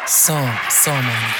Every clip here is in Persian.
سامانی.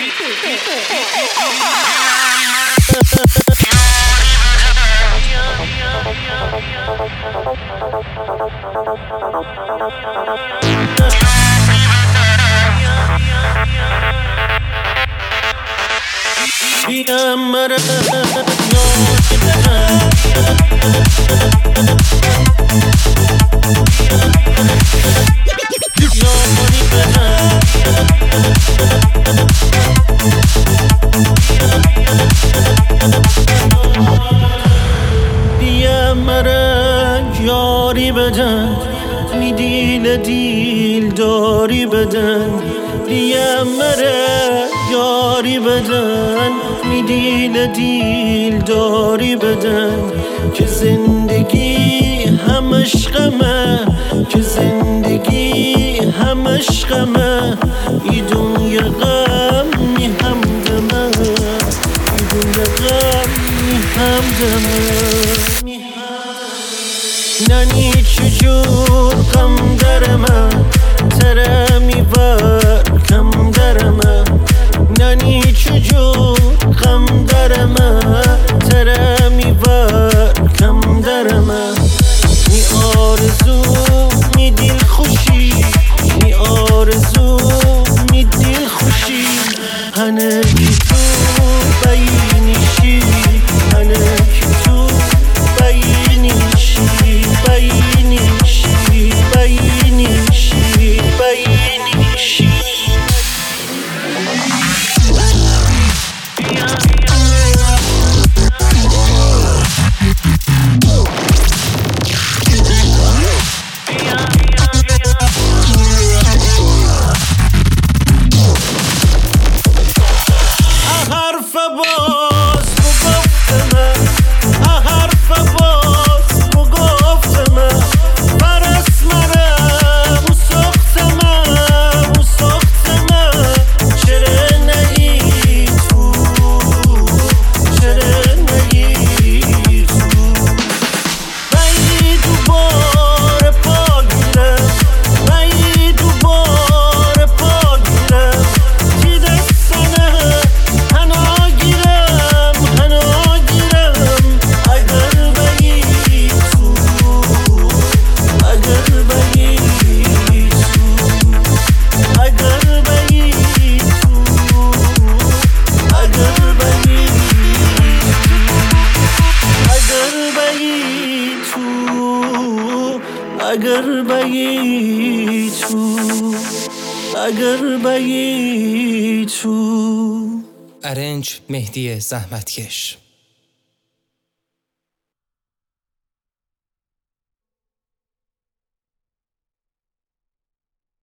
یاری بدن می دیل داری بدن بیا مرا یاری بدن می دیل داری بدن که زندگی همش غمه که زندگی همش غمه ای دنیا غم می همدمه ای دنیا غم می همدمه نانی چجور غم در من تره میبر کم در من نانی چجور غم در من تره میبر کم در من می آرزو می دل خوشی می آرزو می دل خوشی هنه کی تو بینیشی هنه کی تو بینیشی اگر بگی تو ارنج مهدی زحمتکش.